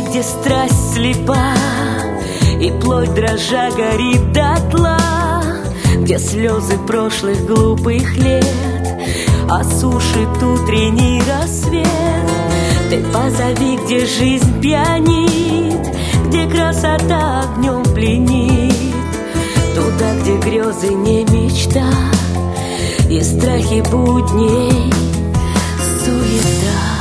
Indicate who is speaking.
Speaker 1: где страсть слепа и плоть дрожа горит дотла, где слезы прошлых глупых лет осушит утренний рассвет. Ты позови, где жизнь пьянит, где красота огнем пленит, туда, где грезы не мечта и страхи будней суета.